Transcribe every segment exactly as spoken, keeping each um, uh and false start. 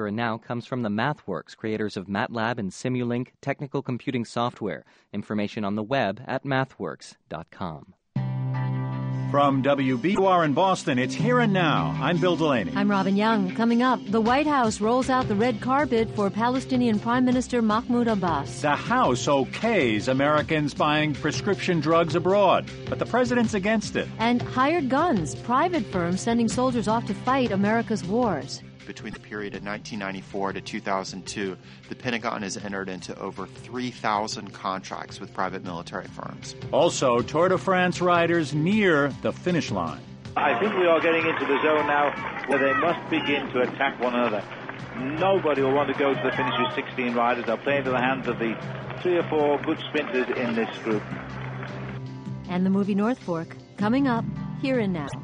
Here and Now comes from the MathWorks, creators of MATLAB and Simulink technical computing software. Information on the web at mathworks dot com. From W B U R in Boston, it's Here and Now. I'm Bill Delaney. I'm Robin Young. Coming up, the White House rolls out the red carpet for Palestinian Prime Minister Mahmoud Abbas. The House okays Americans buying prescription drugs abroad, but the president's against it. And hired guns, private firms sending soldiers off to fight America's wars. Between the period of nineteen ninety-four to two thousand two, the Pentagon has entered into over three thousand contracts with private military firms. Also, Tour de France riders near the finish line. I think we are getting into the zone now where they must begin to attack one another. Nobody will want to go to the finish with sixteen riders. They'll play into the hands of the three or four good sprinters in this group. And the movie North Fork, coming up, Here and Now.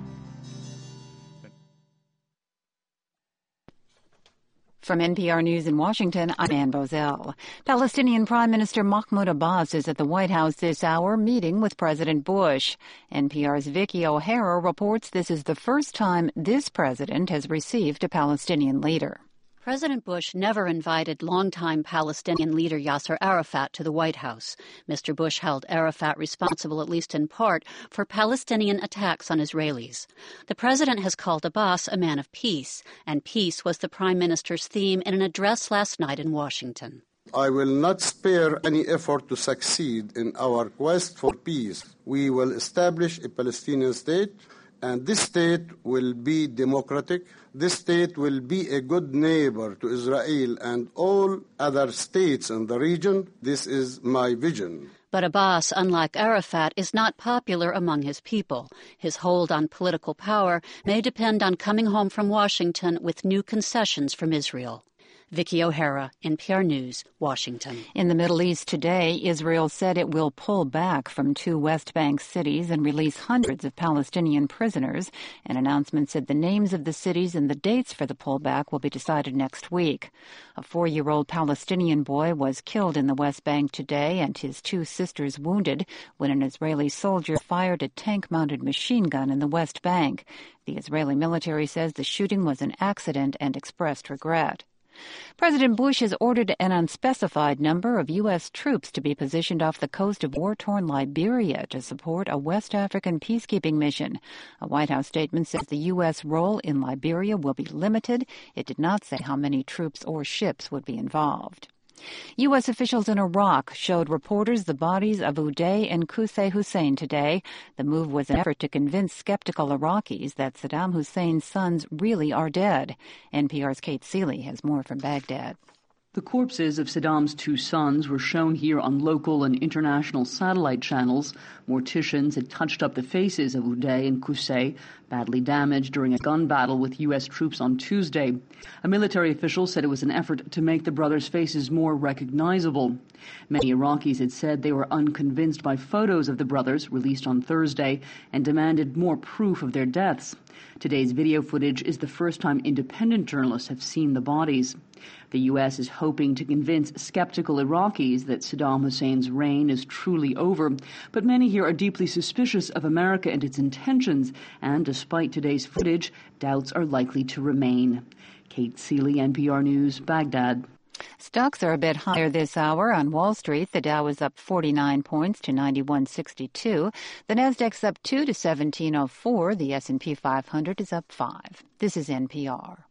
From N P R News in Washington, I'm Ann Bozell. Palestinian Prime Minister Mahmoud Abbas is at the White House this hour meeting with President Bush. N P R's Vicky O'Hara reports this is the first time this president has received a Palestinian leader. President Bush never invited longtime Palestinian leader Yasser Arafat to the White House. Mister Bush held Arafat responsible, at least in part, for Palestinian attacks on Israelis. The president has called Abbas a man of peace, and peace was the prime minister's theme in an address last night in Washington. I will not spare any effort to succeed in our quest for peace. We will establish a Palestinian state, and this state will be democratic. This state will be a good neighbor to Israel and all other states in the region. This is my vision. But Abbas, unlike Arafat, is not popular among his people. His hold on political power may depend on coming home from Washington with new concessions from Israel. Vicky O'Hara, N P R News, Washington. In the Middle East today, Israel said it will pull back from two West Bank cities and release hundreds of Palestinian prisoners. An announcement said the names of the cities and the dates for the pullback will be decided next week. A four-year-old Palestinian boy was killed in the West Bank today and his two sisters wounded when an Israeli soldier fired a tank-mounted machine gun in the West Bank. The Israeli military says the shooting was an accident and expressed regret. President Bush has ordered an unspecified number of U S troops to be positioned off the coast of war-torn Liberia to support a West African peacekeeping mission. A White House statement says the U S role in Liberia will be limited. It did not say how many troops or ships would be involved. U S officials in Iraq showed reporters the bodies of Uday and Qusay Hussein today. The move was an effort to convince skeptical Iraqis that Saddam Hussein's sons really are dead. N P R's Kate Seeley has more from Baghdad. The corpses of Saddam's two sons were shown here on local and international satellite channels. Morticians had touched up the faces of Uday and Qusay, badly damaged during a gun battle with U S troops on Tuesday. A military official said it was an effort to make the brothers' faces more recognizable. Many Iraqis had said they were unconvinced by photos of the brothers released on Thursday and demanded more proof of their deaths. Today's video footage is the first time independent journalists have seen the bodies. The U S is hoping to convince skeptical Iraqis that Saddam Hussein's reign is truly over, but many here are deeply suspicious of America and its intentions, and despite today's footage, doubts are likely to remain. Kate Seeley, N P R News, Baghdad. Stocks are a bit higher this hour. On Wall Street, the Dow is up forty-nine points to ninety-one sixty-two. The Nasdaq's up two to seventeen oh four. The S and P five hundred is up five. This is N P R.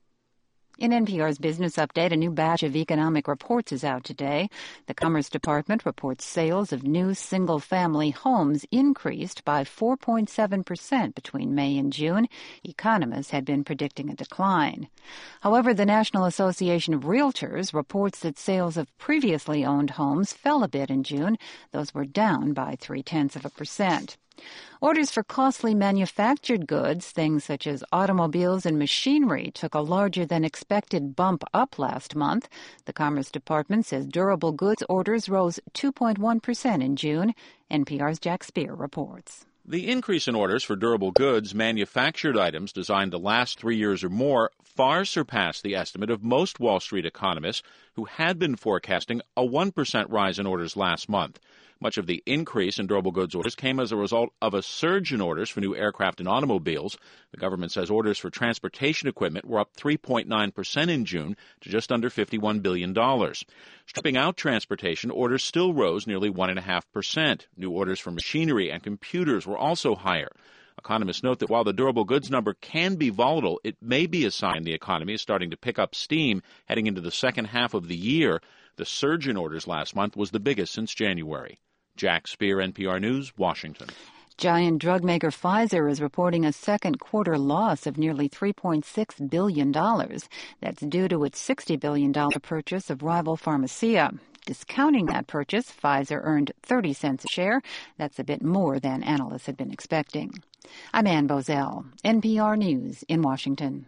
In N P R's Business Update, a new batch of economic reports is out today. The Commerce Department reports sales of new single-family homes increased by four point seven percent between May and June. Economists had been predicting a decline. However, the National Association of Realtors reports that sales of previously owned homes fell a bit in June. Those were down by three-tenths of a percent. Orders for costly manufactured goods, things such as automobiles and machinery, took a larger-than-expected bump up last month. The Commerce Department says durable goods orders rose two point one percent in June. N P R's Jack Speer reports. The increase in orders for durable goods, manufactured items designed to last three years or more, far surpassed the estimate of most Wall Street economists who had been forecasting a one percent rise in orders last month. Much of the increase in durable goods orders came as a result of a surge in orders for new aircraft and automobiles. The government says orders for transportation equipment were up three point nine percent in June to just under fifty-one billion dollars. Stripping out transportation, orders still rose nearly one point five percent. New orders for machinery and computers were also higher. Economists note that while the durable goods number can be volatile, it may be a sign the economy is starting to pick up steam heading into the second half of the year. The surge in orders last month was the biggest since January. Jack Speer, N P R News, Washington. Giant drug maker Pfizer is reporting a second quarter loss of nearly three point six billion dollars. That's due to its sixty billion dollars purchase of rival Pharmacia. Discounting that purchase, Pfizer earned thirty cents a share. That's a bit more than analysts had been expecting. I'm Ann Bozell, N P R News in Washington.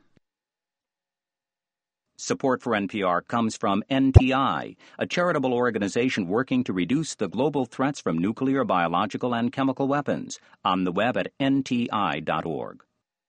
Support for N P R comes from N T I, a charitable organization working to reduce the global threats from nuclear, biological, and chemical weapons. On the web at N T I dot org.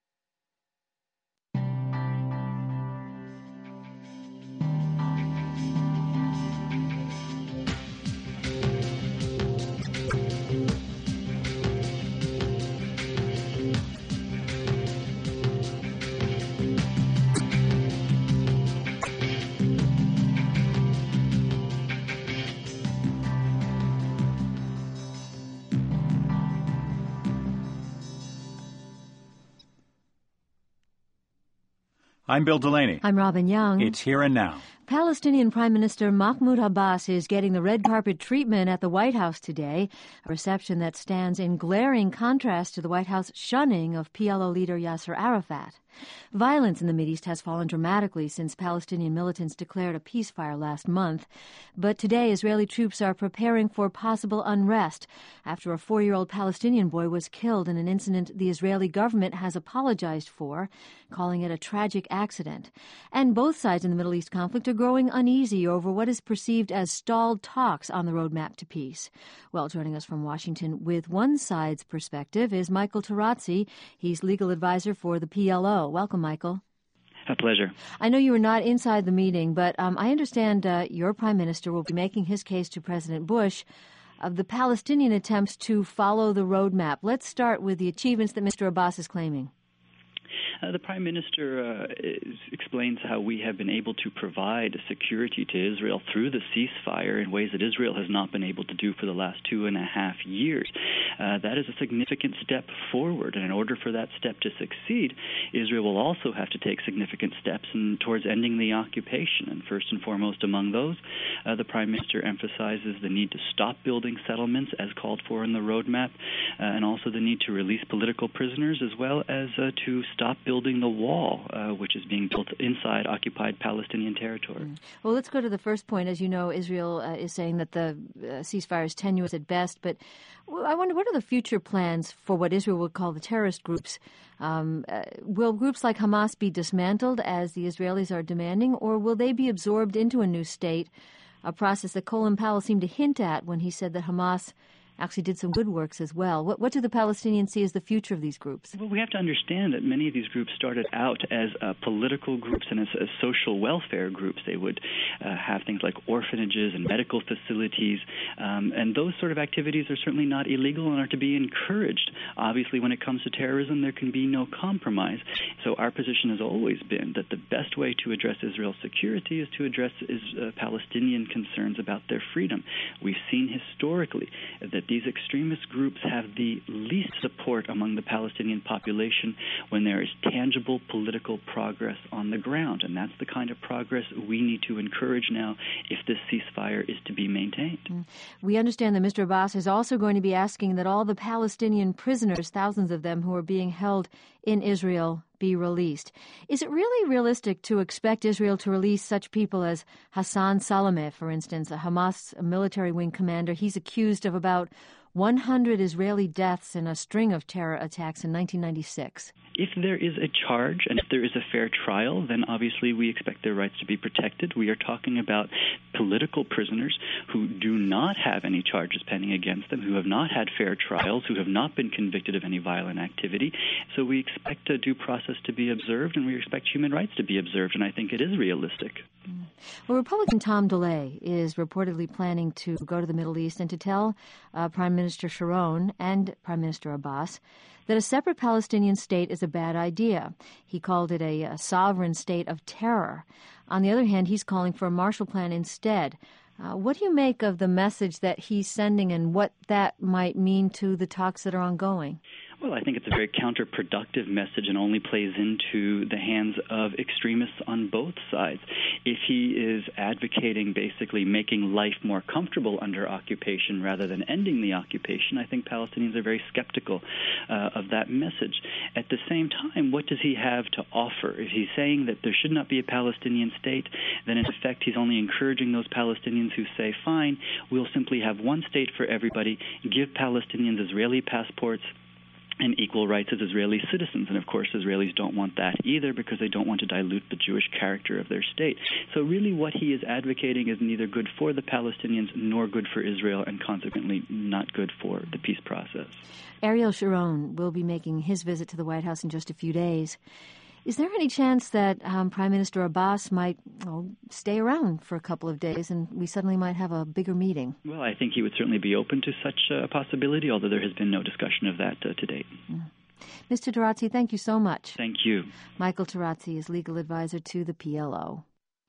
I'm Bill Delaney. I'm Robin Young. It's Here and Now. Palestinian Prime Minister Mahmoud Abbas is getting the red carpet treatment at the White House today, a reception that stands in glaring contrast to the White House shunning of P L O leader Yasser Arafat. Violence in the Mideast has fallen dramatically since Palestinian militants declared a ceasefire last month. But today, Israeli troops are preparing for possible unrest after a four-year-old Palestinian boy was killed in an incident the Israeli government has apologized for, calling it a tragic accident. And both sides in the Middle East conflict are growing uneasy over what is perceived as stalled talks on the roadmap to peace. Well, joining us from Washington with one side's perspective is Michael Tarazzi. He's legal advisor for the P L O. Welcome, Michael. A pleasure. I know you were not inside the meeting, but um, I understand uh, your prime minister will be making his case to President Bush of the Palestinian attempts to follow the roadmap. Let's start with the achievements that Mister Abbas is claiming. Uh, the Prime Minister uh, is, explains how we have been able to provide security to Israel through the ceasefire in ways that Israel has not been able to do for the last two and a half years. Uh, that is a significant step forward, and in order for that step to succeed, Israel will also have to take significant steps in, towards ending the occupation. And first and foremost among those, uh, the Prime Minister emphasizes the need to stop building settlements as called for in the roadmap, uh, and also the need to release political prisoners, as well as uh, to stop building the wall, uh, which is being built inside occupied Palestinian territory. Mm. Well, let's go to the first point. As you know, Israel uh, is saying that the uh, ceasefire is tenuous at best, but I wonder, what are the future plans for what Israel would call the terrorist groups? Um, uh, will groups like Hamas be dismantled, as the Israelis are demanding, or will they be absorbed into a new state, a process that Colin Powell seemed to hint at when he said that Hamas actually did some good works as well? What, what do the Palestinians see as the future of these groups? Well, we have to understand that many of these groups started out as uh, political groups and as, as social welfare groups. They would uh, have things like orphanages and medical facilities, um, and those sort of activities are certainly not illegal and are to be encouraged. Obviously, when it comes to terrorism, there can be no compromise. So our position has always been that the best way to address Israel's security is to address is, uh, Palestinian concerns about their freedom. We've seen historically that these extremist groups have the least support among the Palestinian population when there is tangible political progress on the ground. And that's the kind of progress we need to encourage now if this ceasefire is to be maintained. We understand that Mister Abbas is also going to be asking that all the Palestinian prisoners, thousands of them who are being held in Israel, be released. Is it really realistic to expect Israel to release such people as Hassan Salameh, for instance, a Hamas military wing commander? He's accused of about one hundred Israeli deaths in a string of terror attacks in nineteen ninety-six. If there is a charge and if there is a fair trial, then obviously we expect their rights to be protected. We are talking about political prisoners who do not have any charges pending against them, who have not had fair trials, who have not been convicted of any violent activity. So we expect a due process to be observed, and we expect human rights to be observed, and I think it is realistic. Well, Republican Tom DeLay is reportedly planning to go to the Middle East and to tell uh, Prime Minister Sharon and Prime Minister Abbas that a separate Palestinian state is a bad idea. He called it a, a sovereign state of terror. On the other hand, he's calling for a Marshall Plan instead. Uh, what do you make of the message that he's sending and what that might mean to the talks that are ongoing? Well, I think it's a very counterproductive message and only plays into the hands of extremists on both sides. If he is advocating basically making life more comfortable under occupation rather than ending the occupation, I think Palestinians are very skeptical uh, of that message. At the same time, what does he have to offer? If he's saying that there should not be a Palestinian state, then in effect he's only encouraging those Palestinians who say, fine, we'll simply have one state for everybody, give Palestinians Israeli passports, and equal rights as Israeli citizens. And, of course, Israelis don't want that either because they don't want to dilute the Jewish character of their state. So really what he is advocating is neither good for the Palestinians nor good for Israel and consequently not good for the peace process. Ariel Sharon will be making his visit to the White House in just a few days. Is there any chance that um, Prime Minister Abbas might well, stay around for a couple of days and we suddenly might have a bigger meeting? Well, I think he would certainly be open to such a possibility, although there has been no discussion of that uh, to date. Mm. Mister Tarazzi, thank you so much. Thank you. Michael Tarazzi is legal advisor to the P L O.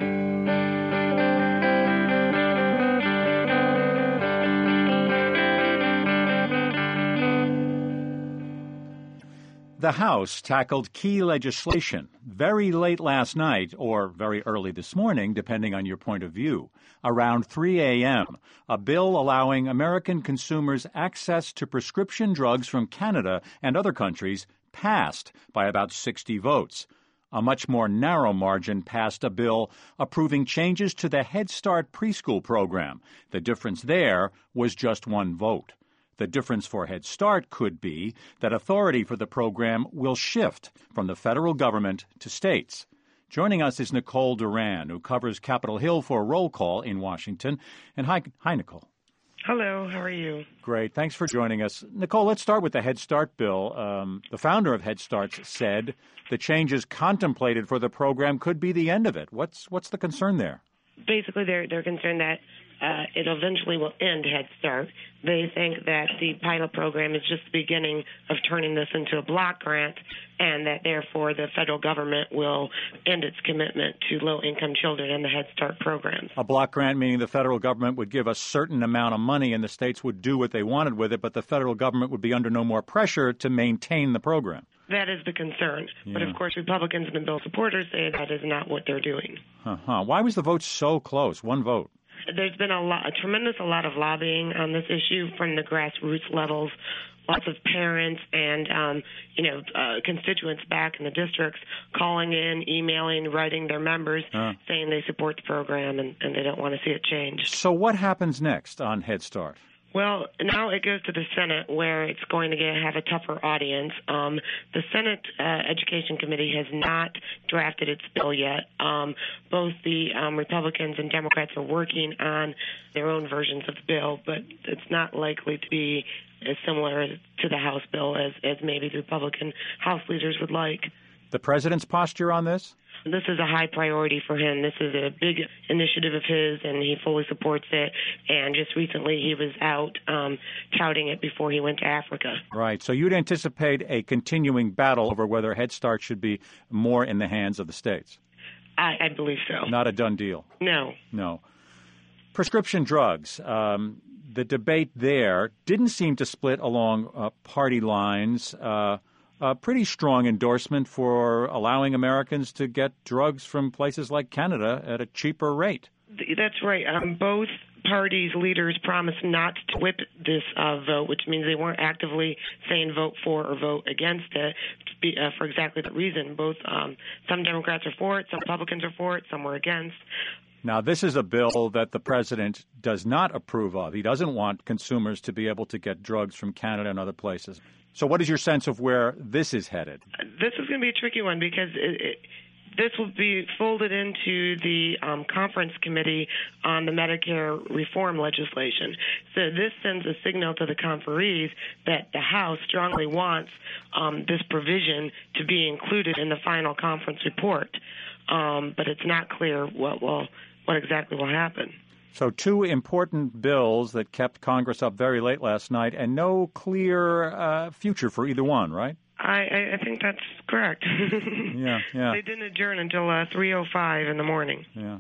The House tackled key legislation very late last night, or very early this morning, depending on your point of view. Around three a.m., a bill allowing American consumers access to prescription drugs from Canada and other countries passed by about sixty votes. A much more narrow margin passed a bill approving changes to the Head Start preschool program. The difference there was just one vote. The difference for Head Start could be that authority for the program will shift from the federal government to states. Joining us is Nicole Duran, who covers Capitol Hill for Roll Call in Washington. And hi, hi, Nicole. Hello, how are you? Great, thanks for joining us. Nicole, let's start with the Head Start bill. Um, the founder of Head Start said the changes contemplated for the program could be the end of it. What's what's the concern there? Basically, they're they're concerned that uh, it eventually will end Head Start. They think that the pilot program is just the beginning of turning this into a block grant, and that therefore the federal government will end its commitment to low-income children in the Head Start programs. A block grant meaning the federal government would give a certain amount of money and the states would do what they wanted with it, but the federal government would be under no more pressure to maintain the program. That is the concern. Yeah. But, of course, Republicans and the bill supporters say that is not what they're doing. Uh-huh. Why was the vote so close? One vote. There's been a, lot, a tremendous a lot of lobbying on this issue from the grassroots levels. Lots of parents and, um, you know, uh, constituents back in the districts calling in, emailing, writing their members, uh. saying they support the program and, and they don't want to see it change. So what happens next on Head Start? Well, now it goes to the Senate, where it's going to get, have a tougher audience. Um, the Senate uh, Education Committee has not drafted its bill yet. Um, both the um, Republicans and Democrats are working on their own versions of the bill, but it's not likely to be as similar to the House bill as, as maybe the Republican House leaders would like. The president's posture on this? This is a high priority for him. This is a big initiative of his, and he fully supports it. And just recently he was out um, touting it before he went to Africa. Right. So you'd anticipate a continuing battle over whether Head Start should be more in the hands of the states? I, I believe so. Not a done deal? No. No. Prescription drugs. Um, the debate there didn't seem to split along uh, party lines. Uh A pretty strong endorsement for allowing Americans to get drugs from places like Canada at a cheaper rate. That's right. Um, both parties' leaders promised not to whip this uh, vote, which means they weren't actively saying vote for or vote against it be, uh, for exactly that reason. Both um, some Democrats are for it, some Republicans are for it, some were against. Now, this is a bill that the president does not approve of. He doesn't want consumers to be able to get drugs from Canada and other places. So what is your sense of where this is headed? This is going to be a tricky one because it, it, this will be folded into the um, conference committee on the Medicare reform legislation. So this sends a signal to the conferees that the House strongly wants um, this provision to be included in the final conference report. Um, but it's not clear what will what exactly will happen. So two important bills that kept Congress up very late last night, and no clear uh, future for either one, right? I, I think that's correct. yeah, yeah. They didn't adjourn until uh, three oh five in the morning. Yeah.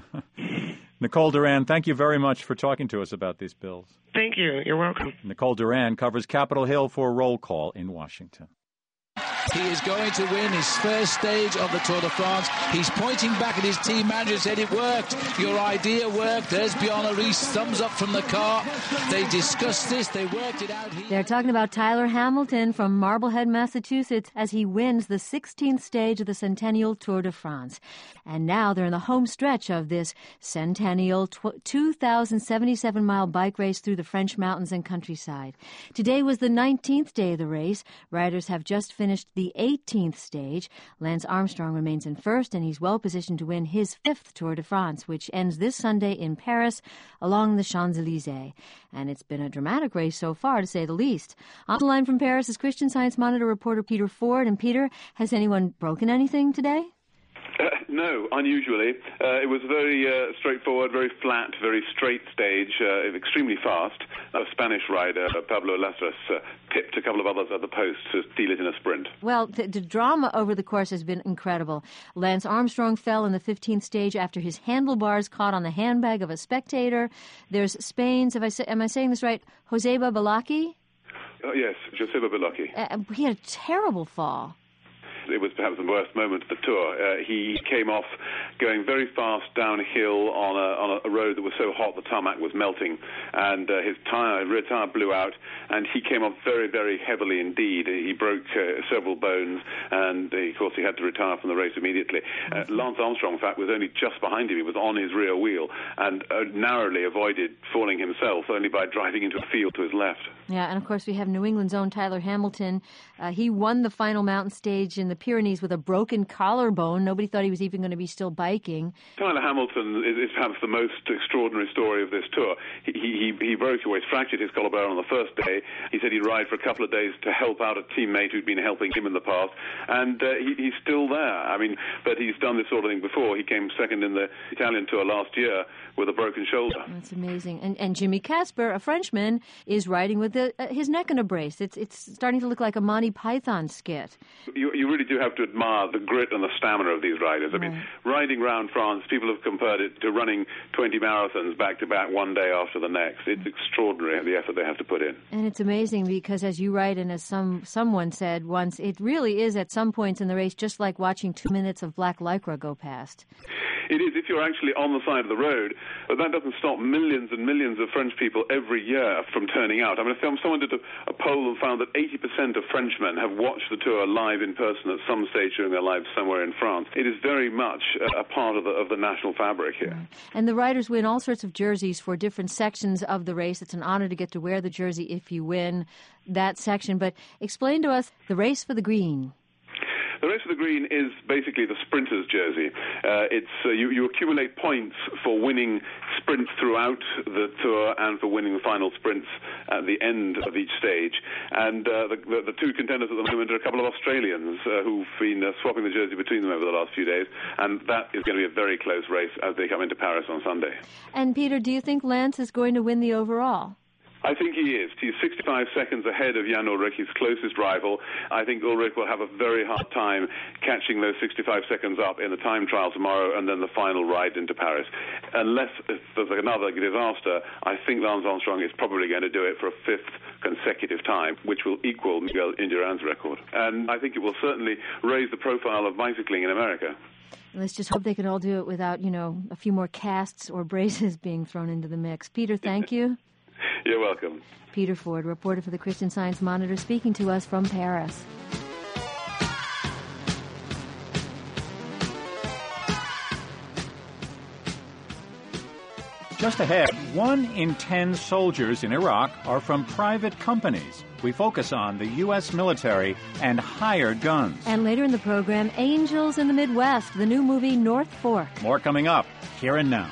Nicole Duran, thank you very much for talking to us about these bills. Thank you. You're welcome. Nicole Duran covers Capitol Hill for Roll Call in Washington. He is going to win his first stage of the Tour de France. He's pointing back at his team manager, said it worked. Your idea worked. There's Bjorn Rees, thumbs up from the car. They discussed this. They worked it out. He... They're talking about Tyler Hamilton from Marblehead, Massachusetts, as he wins the sixteenth stage of the Centennial Tour de France. And now they're in the home stretch of this Centennial two thousand seventy-seven mile bike race through the French mountains and countryside. Today was the nineteenth day of the race. Riders have just finished the eighteenth stage. Lance Armstrong remains in first, and he's well positioned to win his fifth Tour de France, which ends this Sunday in Paris along the Champs-Élysées. And it's been a dramatic race so far, to say the least. On the line from Paris is Christian Science Monitor reporter Peter Ford. And Peter, has anyone broken anything today? Uh, no, unusually. Uh, it was very uh, straightforward, very flat, very straight stage, uh, extremely fast. A Spanish rider, Pablo Lastres, uh, tipped a couple of others at the post to steal it in a sprint. Well, the, the drama over the course has been incredible. Lance Armstrong fell in the fifteenth stage after his handlebars caught on the handbag of a spectator. There's Spain's, if I say, am I saying this right, Joseba Balaki? Oh, yes, Joseba Balaki. Uh, he had a terrible fall. It was perhaps the worst moment of the tour. Uh, he came off going very fast downhill on a, on a road that was so hot the tarmac was melting, and uh, his tire, rear tire blew out, and he came off very, very heavily indeed. He broke uh, several bones, and uh, of course he had to retire from the race immediately. Uh, Lance Armstrong, in fact, was only just behind him. He was on his rear wheel and uh, narrowly avoided falling himself only by driving into a field to his left. Yeah, and of course we have New England's own Tyler Hamilton. Uh, he won the final mountain stage in the Pyrenees with a broken collarbone. Nobody thought he was even going to be still biking. Tyler Hamilton is, is perhaps the most extraordinary story of this tour. He, he, he broke, or he fractured his collarbone on the first day. He said he'd ride for a couple of days to help out a teammate who'd been helping him in the past, and uh, he, he's still there. I mean, but he's done this sort of thing before. He came second in the Italian tour last year with a broken shoulder. That's amazing. And, and Jimmy Casper, a Frenchman, is riding with the, uh, his neck in a brace. It's, it's starting to look like a Monty Python skit. You, you really do have to admire the grit and the stamina of these riders. I right. mean, riding around France, people have compared it to running twenty marathons back-to-back one day after the next. It's extraordinary, the effort they have to put in. And it's amazing because, as you write, and as some someone said once, it really is at some points in the race just like watching two minutes of black lycra go past. It is, if you're actually on the side of the road, but that doesn't stop millions and millions of French people every year from turning out. I mean, if someone did a, a poll and found that eighty percent of Frenchmen have watched the tour live in person at some stage during their lives somewhere in France. It is very much a, a part of the, of the national fabric here. Right. And the riders win all sorts of jerseys for different sections of the race. It's an honor to get to wear the jersey if you win that section. But explain to us the race for the green. The race for the green is basically the sprinter's jersey. Uh, it's uh, you, you accumulate points for winning sprints throughout the tour and for winning the final sprints at the end of each stage. And uh, the, the, the two contenders at the moment are a couple of Australians uh, who've been uh, swapping the jersey between them over the last few days. And that is going to be a very close race as they come into Paris on Sunday. And Peter, do you think Lance is going to win the overall? I think he is. He's sixty-five seconds ahead of Jan Ullrich, his closest rival. I think Ullrich will have a very hard time catching those sixty-five seconds up in the time trial tomorrow and then the final ride into Paris. Unless there's another disaster, I think Lance Armstrong is probably going to do it for a fifth consecutive time, which will equal Miguel Indurain's record. And I think it will certainly raise the profile of bicycling in America. Let's just hope they can all do it without, you know, a few more casts or braces being thrown into the mix. Peter, thank you. You're welcome. Peter Ford, reporter for the Christian Science Monitor, speaking to us from Paris. Just ahead, one in ten soldiers in Iraq are from private companies. We focus on the U S military and hired guns. And later in the program, Angels in the Midwest, the new movie North Fork. More coming up, here and now.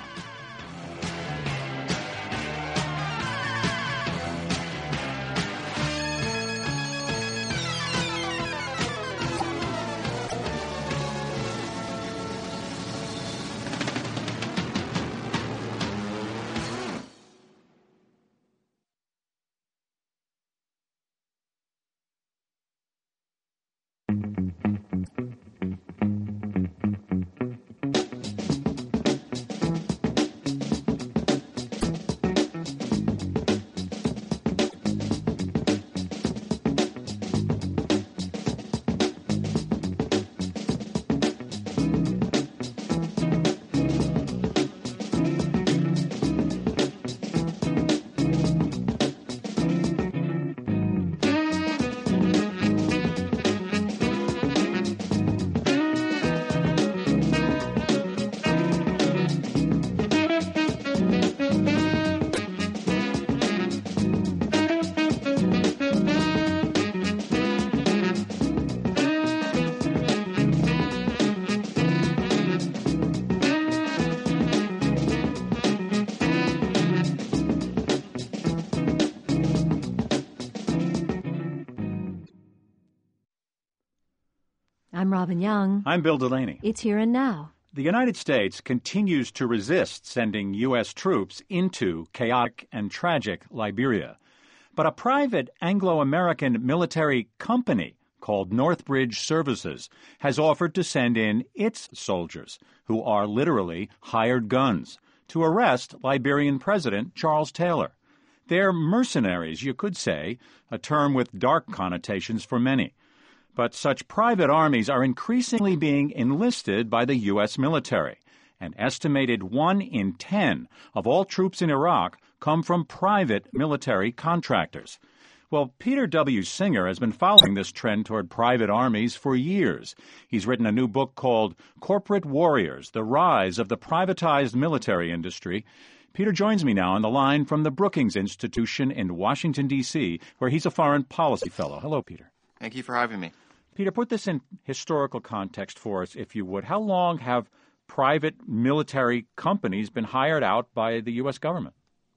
I'm Robin Young. I'm Bill Delaney. It's Here and Now. The United States continues to resist sending U S troops into chaotic and tragic Liberia. But a private Anglo-American military company called Northbridge Services has offered to send in its soldiers, who are literally hired guns, to arrest Liberian President Charles Taylor. They're mercenaries, you could say, a term with dark connotations for many. But such private armies are increasingly being enlisted by the U S military. An estimated one in ten of all troops in Iraq come from private military contractors. Well, Peter W. Singer has been following this trend toward private armies for years. He's written a new book called Corporate Warriors, The Rise of the Privatized Military Industry. Peter joins me now on the line from the Brookings Institution in Washington, D C, where he's a foreign policy fellow. Hello, Peter. Thank you for having me. Peter, put this in historical context for us, if you would. How long have private military companies been hired out by the U S government?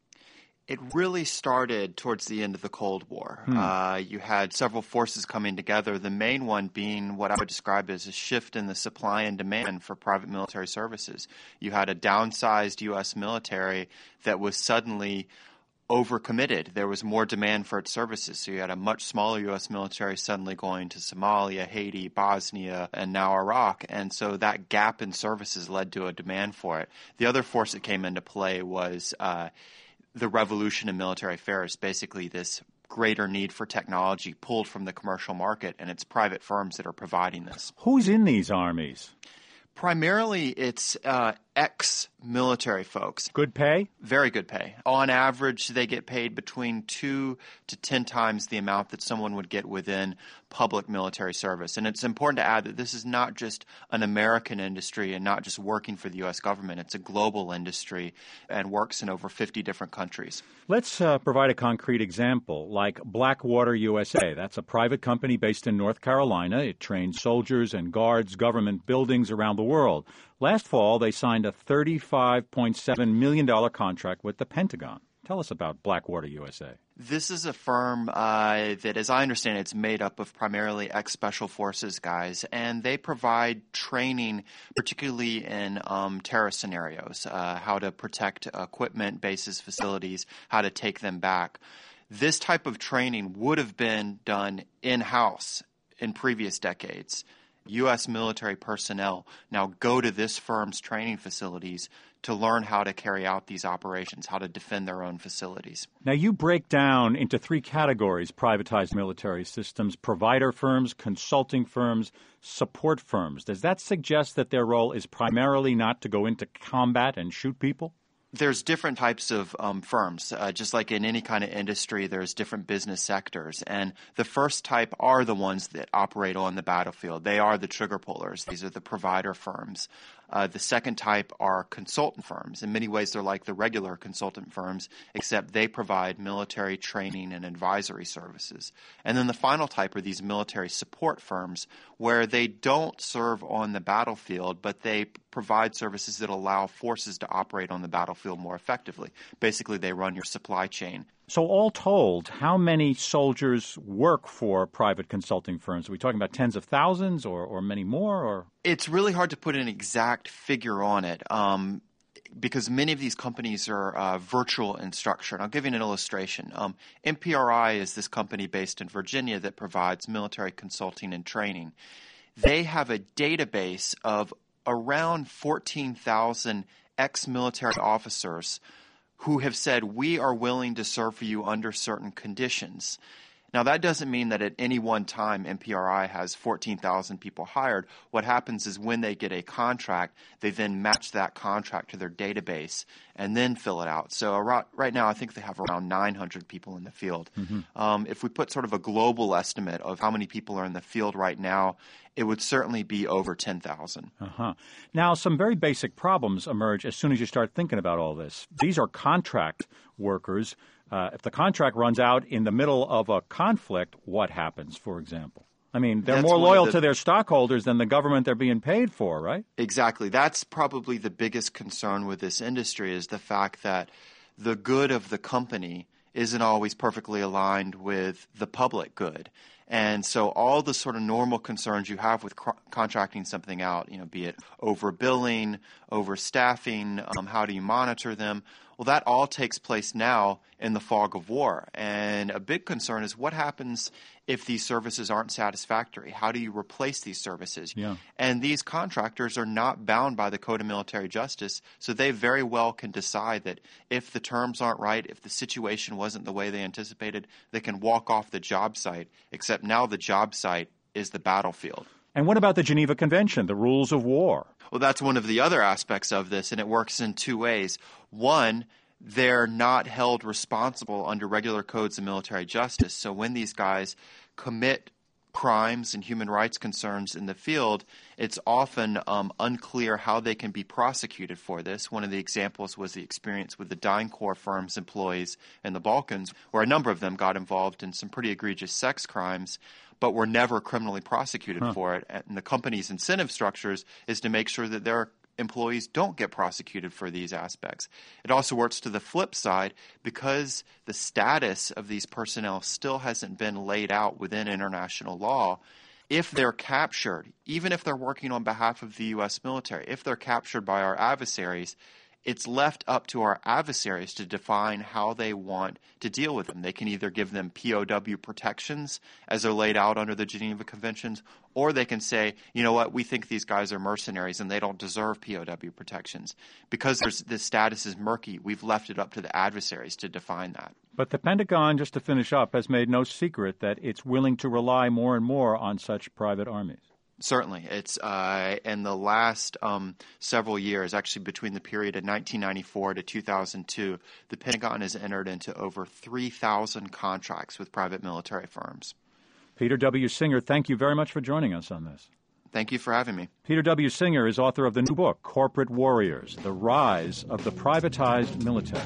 It really started towards the end of the Cold War. Hmm. Uh, you had several forces coming together, the main one being what I would describe as a shift in the supply and demand for private military services. You had a downsized U S military that was suddenly overcommitted. There was more demand for its services. So you had a much smaller U S military suddenly going to Somalia, Haiti, Bosnia, and now Iraq. And so that gap in services led to a demand for it. The other force that came into play was uh, the revolution in military affairs, basically this greater need for technology pulled from the commercial market, and it's private firms that are providing this. Who's in these armies? Primarily, it's uh, ex-military folks. Good pay? Very good pay. On average, they get paid between two to ten times the amount that someone would get within public military service. And it's important to add that this is not just an American industry and not just working for the U S government. It's a global industry and works in over fifty different countries. Let's uh, provide a concrete example, like Blackwater U S A. That's a private company based in North Carolina. It trains soldiers and guards government buildings around the world. Last fall, they signed a thirty-five point seven million dollars contract with the Pentagon. Tell us about Blackwater U S A. This is a firm uh, that, as I understand it, it's made up of primarily ex-special forces guys, and they provide training, particularly in um, terrorist scenarios, uh, how to protect equipment, bases, facilities, how to take them back. This type of training would have been done in-house in previous decades. U S military personnel now go to this firm's training facilities to learn how to carry out these operations, how to defend their own facilities. Now, you break down into three categories privatized military systems: provider firms, consulting firms, support firms. Does that suggest that their role is primarily not to go into combat and shoot people? There's different types of um, firms. Uh, just like in any kind of industry, there's different business sectors. And the first type are the ones that operate on the battlefield. They are the trigger pullers. These are the provider firms. Uh, the second type are consultant firms. In many ways, they're like the regular consultant firms, except they provide military training and advisory services. And then the final type are these military support firms, where they don't serve on the battlefield, but they provide services that allow forces to operate on the battlefield more effectively. Basically, they run your supply chain. So all told, how many soldiers work for private consulting firms? Are we talking about tens of thousands or, or many more? Or It's really hard to put an exact figure on it um, because many of these companies are uh, virtual in structure. And I'll give you an illustration. Um, M P R I is this company based in Virginia that provides military consulting and training. They have a database of around fourteen thousand ex-military officers who have said, we are willing to serve for you under certain conditions. Now, that doesn't mean that at any one time M P R I has fourteen thousand people hired. What happens is when they get a contract, they then match that contract to their database and then fill it out. So around, right now, I think they have around nine hundred people in the field. Mm-hmm. Um, if we put sort of a global estimate of how many people are in the field right now, it would certainly be over ten thousand. Uh-huh. Now, some very basic problems emerge as soon as you start thinking about all this. These are contract workers. Uh, if the contract runs out in the middle of a conflict, what happens, for example? I mean, they're That's more loyal the, to their stockholders than the government they're being paid for, right? Exactly. That's probably the biggest concern with this industry is the fact that the good of the company isn't always perfectly aligned with the public good. And so all the sort of normal concerns you have with cr- contracting something out, you know, be it overbilling, overstaffing, um, how do you monitor them? Well, that all takes place now in the fog of war. And a big concern is what happens if these services aren't satisfactory? How do you replace these services? Yeah. And these contractors are not bound by the Code of Military Justice, so they very well can decide that if the terms aren't right, if the situation wasn't the way they anticipated, they can walk off the job site, except now the job site is the battlefield. And what about the Geneva Convention, the rules of war? Well, that's one of the other aspects of this, and it works in two ways. One, they're not held responsible under regular codes of military justice. So when these guys commit crimes and human rights concerns in the field, it's often um, unclear how they can be prosecuted for this. One of the examples was the experience with the DynCorp firm's employees in the Balkans, where a number of them got involved in some pretty egregious sex crimes, but were never criminally prosecuted huh. for it. And the company's incentive structures is to make sure that their employees don't get prosecuted for these aspects. It also works to the flip side because the status of these personnel still hasn't been laid out within international law. If they're captured, even if they're working on behalf of the U S military, if they're captured by our adversaries, it's left up to our adversaries to define how they want to deal with them. They can either give them P O W protections as they're laid out under the Geneva Conventions, or they can say, you know what, we think these guys are mercenaries and they don't deserve P O W protections. Because there's, this status is murky, we've left it up to the adversaries to define that. But the Pentagon, just to finish up, has made no secret that it's willing to rely more and more on such private armies. Certainly. It's uh, in the last um, several years, actually between the period of nineteen ninety-four to two thousand two, the Pentagon has entered into over three thousand contracts with private military firms. Peter W. Singer, thank you very much for joining us on this. Thank you for having me. Peter W. Singer is author of the new book, Corporate Warriors, The Rise of the Privatized Military.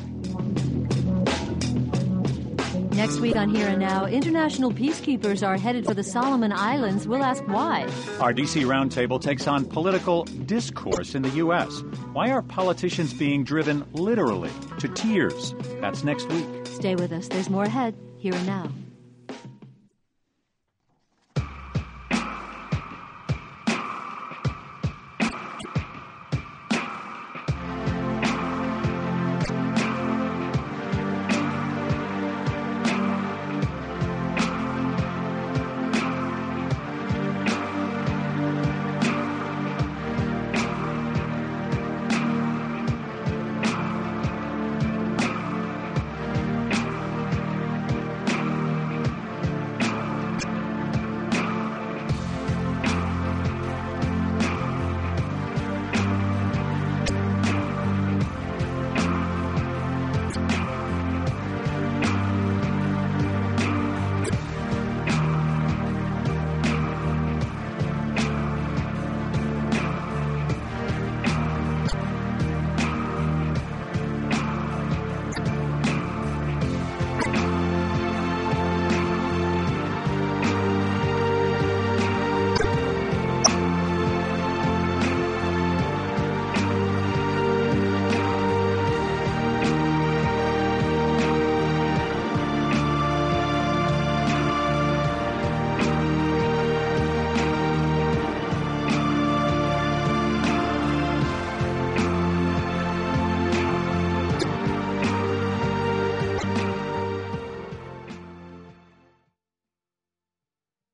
Next week on Here and Now, international peacekeepers are headed for the Solomon Islands. We'll ask why. Our D C Roundtable takes on political discourse in the U S. Why are politicians being driven literally to tears? That's next week. Stay with us. There's more ahead. Here and Now.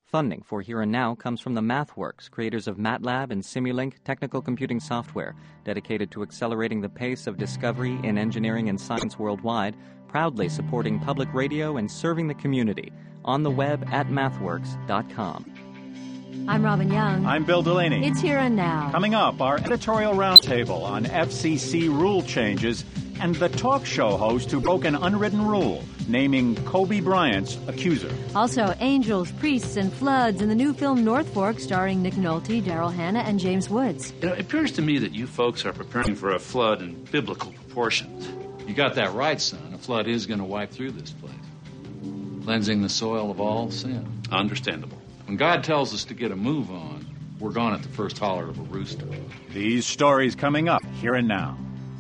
Funding for Here and Now comes from the MathWorks, creators of MATLAB and Simulink technical computing software, dedicated to accelerating the pace of discovery in engineering and science worldwide, proudly supporting public radio and serving the community. On the web at mathworks dot com. I'm Robin Young. I'm Bill Delaney. It's Here and Now. Coming up, our editorial roundtable on F C C rule changes and the talk show host who broke an unwritten rule, naming Kobe Bryant's accuser. Also, angels, priests, and floods in the new film North Fork, starring Nick Nolte, Daryl Hannah, and James Woods. You know, it appears to me that you folks are preparing for a flood in biblical proportions. You got that right, son. A flood is going to wipe through this place, cleansing the soil of all sin. Understandable. When God tells us to get a move on, we're gone at the first holler of a rooster. These stories coming up Here and Now.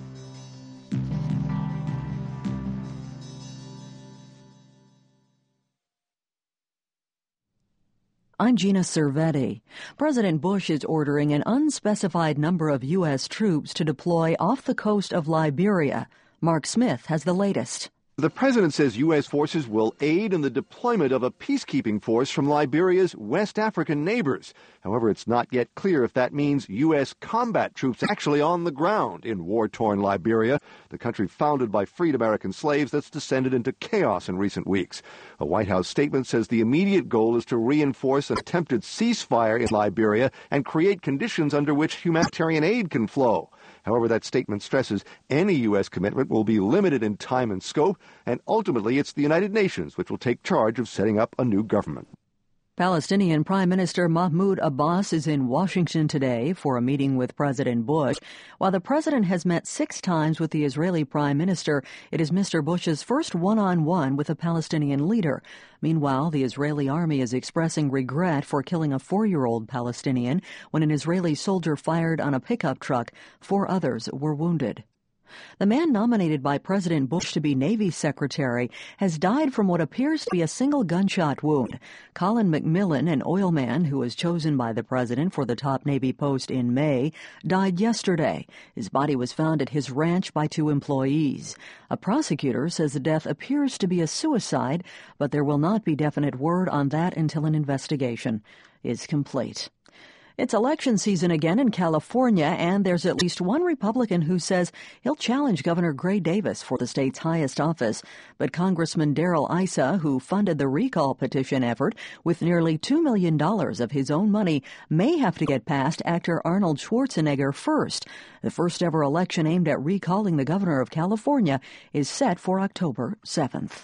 I'm Gina Cervetti. President Bush is ordering an unspecified number of U S troops to deploy off the coast of Liberia. Mark Smith has the latest. The president says U S forces will aid in the deployment of a peacekeeping force from Liberia's West African neighbors. However, it's not yet clear if that means U S combat troops actually on the ground in war-torn Liberia, the country founded by freed American slaves that's descended into chaos in recent weeks. A White House statement says the immediate goal is to reinforce an attempted ceasefire in Liberia and create conditions under which humanitarian aid can flow. However, that statement stresses any U S commitment will be limited in time and scope, and ultimately it's the United Nations which will take charge of setting up a new government. Palestinian Prime Minister Mahmoud Abbas is in Washington today for a meeting with President Bush. While the president has met six times with the Israeli Prime Minister, it is Mister Bush's first one-on-one with a Palestinian leader. Meanwhile, the Israeli army is expressing regret for killing a four-year-old Palestinian when an Israeli soldier fired on a pickup truck. Four others were wounded. The man nominated by President Bush to be Navy Secretary has died from what appears to be a single gunshot wound. Colin McMillan, an oil man who was chosen by the president for the top Navy post in May, died yesterday. His body was found at his ranch by two employees. A prosecutor says the death appears to be a suicide, but there will not be definite word on that until an investigation is complete. It's election season again in California, and there's at least one Republican who says he'll challenge Governor Gray Davis for the state's highest office. But Congressman Darrell Issa, who funded the recall petition effort with nearly two million dollars of his own money, may have to get past actor Arnold Schwarzenegger first. The first ever election aimed at recalling the governor of California is set for October seventh.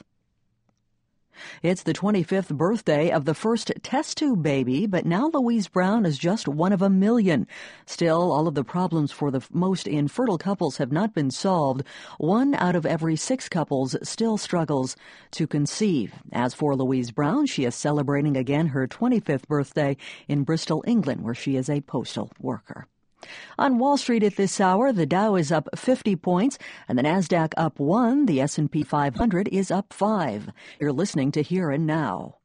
It's the twenty-fifth birthday of the first test tube baby, but now Louise Brown is just one of a million. Still, all of the problems for the most infertile couples have not been solved. One out of every six couples still struggles to conceive. As for Louise Brown, she is celebrating again her twenty-fifth birthday in Bristol, England, where she is a postal worker. On Wall Street at this hour, the Dow is up fifty points and the Nasdaq up one. The S and P five hundred is up five. You're listening to Here and Now.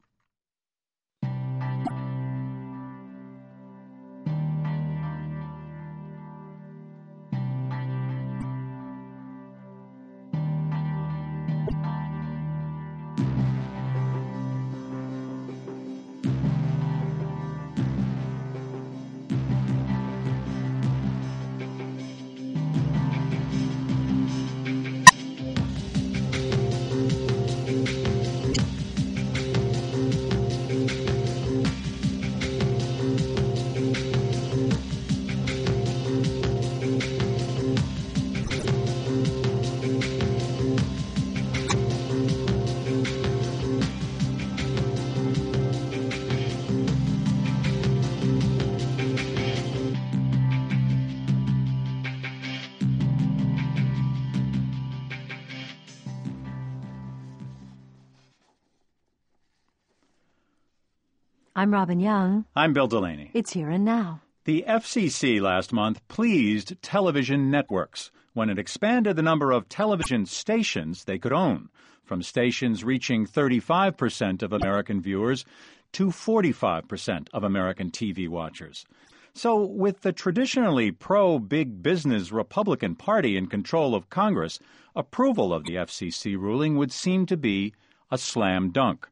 I'm Robin Young. I'm Bill Delaney. It's Here and Now. The F C C last month pleased television networks when it expanded the number of television stations they could own, from stations reaching thirty-five percent of American viewers to forty-five percent of American T V watchers. So with the traditionally pro-big business Republican Party in control of Congress, approval of the F C C ruling would seem to be a slam dunk.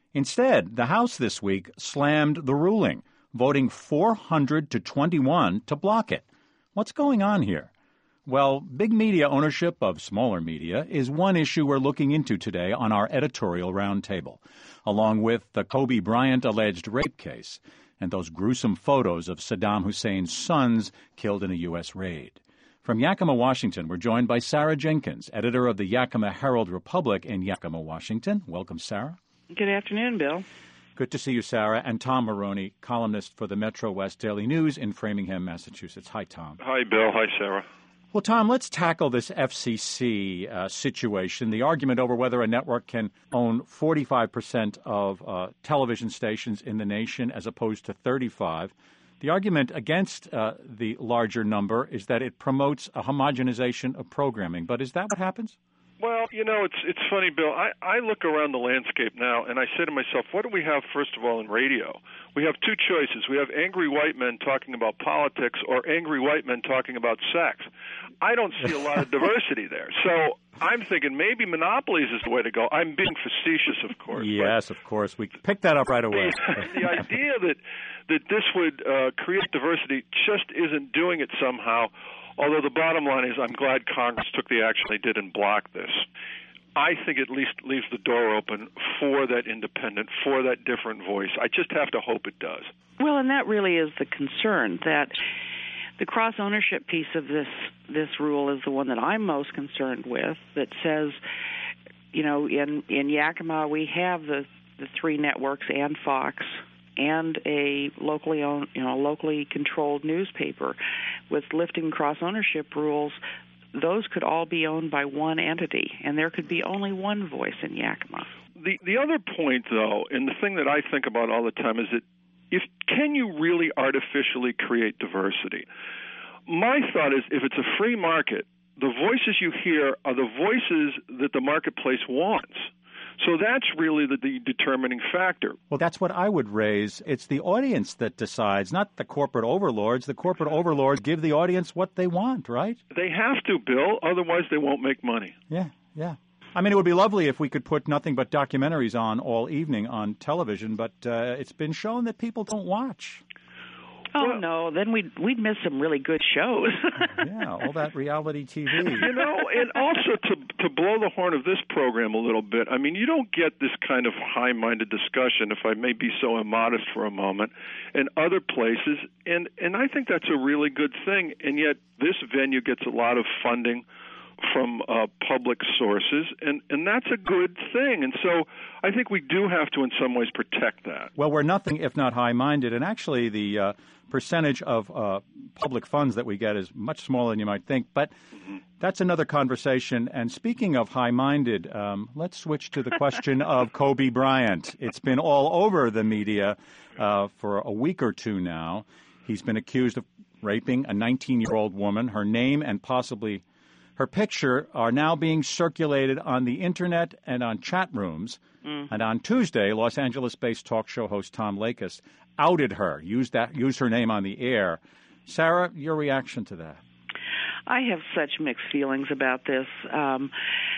Instead, the House this week slammed the ruling, voting four hundred to twenty-one to block it. What's going on here? Well, big media ownership of smaller media is one issue we're looking into today on our editorial roundtable, along with the Kobe Bryant alleged rape case and those gruesome photos of Saddam Hussein's sons killed in a U S raid. From Yakima, Washington, we're joined by Sarah Jenkins, editor of the Yakima Herald-Republic in Yakima, Washington. Welcome, Sarah. Good afternoon, Bill. Good to see you, Sarah. And Tom Maroney, columnist for the Metro West Daily News in Framingham, Massachusetts. Hi, Tom. Hi, Bill. Hi, Sarah. Well, Tom, let's tackle this F C C uh, situation, the argument over whether a network can own forty-five percent of uh, television stations in the nation as opposed to thirty-five. The argument against uh, the larger number is that it promotes a homogenization of programming. But is that what happens? Well, you know, it's it's funny, Bill. I, I look around the landscape now, and I say to myself, what do we have, first of all, in radio? We have two choices. We have angry white men talking about politics or angry white men talking about sex. I don't see a lot of diversity there. So I'm thinking maybe monopolies is the way to go. I'm being facetious, of course. Yes, of course. We picked that up right away. The, the idea that, that this would uh, create diversity just isn't doing it somehow. Although the bottom line is I'm glad Congress took the action they did and blocked this. I think at least leaves the door open for that independent, for that different voice. I just have to hope it does. Well, and that really is the concern, that the cross-ownership piece of this this rule is the one that I'm most concerned with, that says, you know, in, in Yakima we have the, the three networks and Fox and a locally owned, you know, locally controlled newspaper. With lifting cross-ownership rules, those could all be owned by one entity, and there could be only one voice in Yakima. The the other point, though, and the thing that I think about all the time is that if can you really artificially create diversity? My thought is if it's a free market, the voices you hear are the voices that the marketplace wants. So that's really the, the determining factor. Well, that's what I would raise. It's the audience that decides, not the corporate overlords. The corporate overlords give the audience what they want, right? They have to, Bill. Otherwise, they won't make money. Yeah, yeah. I mean, it would be lovely if we could put nothing but documentaries on all evening on television, but uh, it's been shown that people don't watch. Oh, well, no, then we'd, we'd miss some really good shows. Yeah, all that reality T V. You know, and also to to blow the horn of this program a little bit, I mean, you don't get this kind of high-minded discussion, if I may be so immodest for a moment, in other places, and, and I think that's a really good thing, and yet this venue gets a lot of funding from uh, public sources, and, and that's a good thing. And so I think we do have to, in some ways, protect that. Well, we're nothing if not high-minded, and actually the uh, percentage of uh, public funds that we get is much smaller than you might think, but mm-hmm. that's another conversation. And speaking of high-minded, um, let's switch to the question of Kobe Bryant. It's been all over the media uh, for a week or two now. He's been accused of raping a nineteen-year-old woman. Her name and possibly her picture are now being circulated on the Internet and on chat rooms. Mm. And on Tuesday, Los Angeles-based talk show host Tom Leykis outed her, used that, used her name on the air. Sarah, your reaction to that? I have such mixed feelings about this. Um,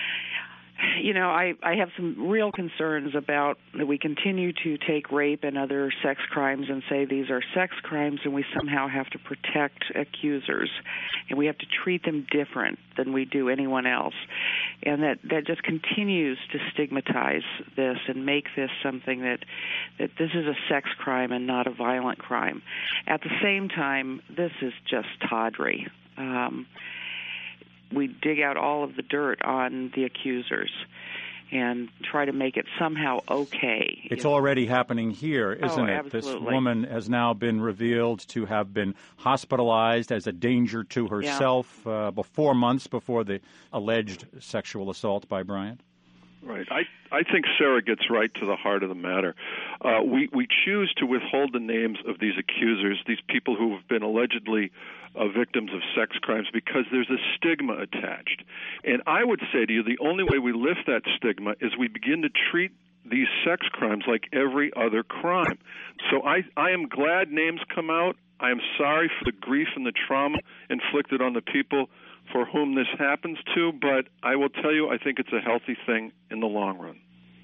you know, I, I have some real concerns about that we continue to take rape and other sex crimes and say these are sex crimes, and we somehow have to protect accusers, and we have to treat them different than we do anyone else. And that, that just continues to stigmatize this and make this something that, that this is a sex crime and not a violent crime. At the same time, this is just tawdry. Um, we dig out all of the dirt on the accusers and try to make it somehow okay. It's already happening here, isn't oh, it? Absolutely. This woman has now been revealed to have been hospitalized as a danger to herself yeah. uh, before months before the alleged sexual assault by Bryant. Right. I I think Sarah gets right to the heart of the matter. Uh, we, we choose to withhold the names of these accusers, these people who have been allegedly uh, victims of sex crimes, because there's a stigma attached. And I would say to you, the only way we lift that stigma is we begin to treat these sex crimes like every other crime. So I, I am glad names come out. I am sorry for the grief and the trauma inflicted on the people for whom this happens to, but I will tell you, I think it's a healthy thing in the long run.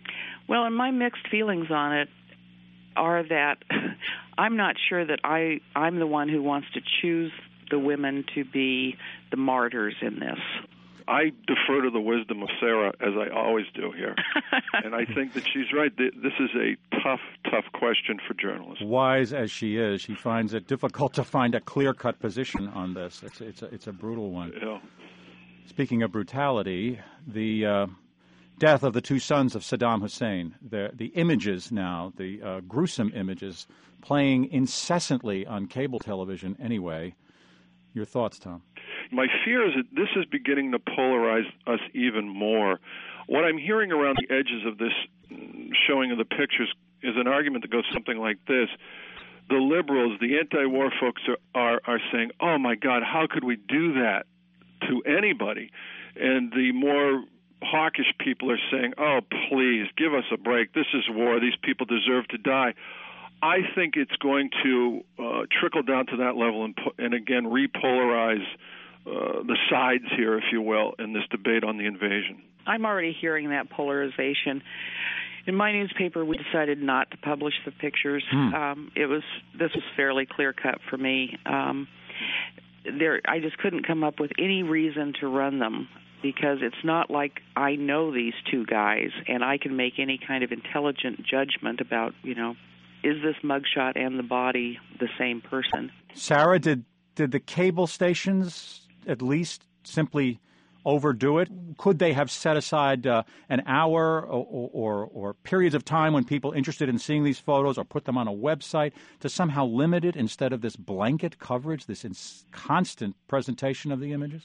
Well, and my mixed feelings on it are that I'm not sure that I, I'm the one who wants to choose the women to be the martyrs in this. I defer to the wisdom of Sarah, as I always do here. And I think that she's right. This is a tough, tough question for journalists. Wise as she is, she finds it difficult to find a clear-cut position on this. It's, it's, a, it's a brutal one. Yeah. Speaking of brutality, the uh, death of the two sons of Saddam Hussein, the, the images now, the uh, gruesome images, playing incessantly on cable television anyway. Your thoughts, Tom? My fear is that this is beginning to polarize us even more. What I'm hearing around the edges of this showing of the pictures is an argument that goes something like this. The liberals, the anti-war folks are, are, are saying, oh, my God, how could we do that to anybody? And the more hawkish people are saying, oh, please, give us a break. This is war. These people deserve to die. I think it's going to uh, trickle down to that level and, and again, repolarize uh, the sides here, if you will, in this debate on the invasion. I'm already hearing that polarization. In my newspaper, we decided not to publish the pictures. Hmm. Um, it was this was fairly clear cut for me. Um, there, I just couldn't come up with any reason to run them because it's not like I know these two guys and I can make any kind of intelligent judgment about, you know, is this mugshot and the body the same person? Sarah, did did the cable stations at least simply overdo it? Could they have set aside uh, an hour or, or, or periods of time when people interested in seeing these photos or put them on a website to somehow limit it instead of this blanket coverage, this ins- constant presentation of the images?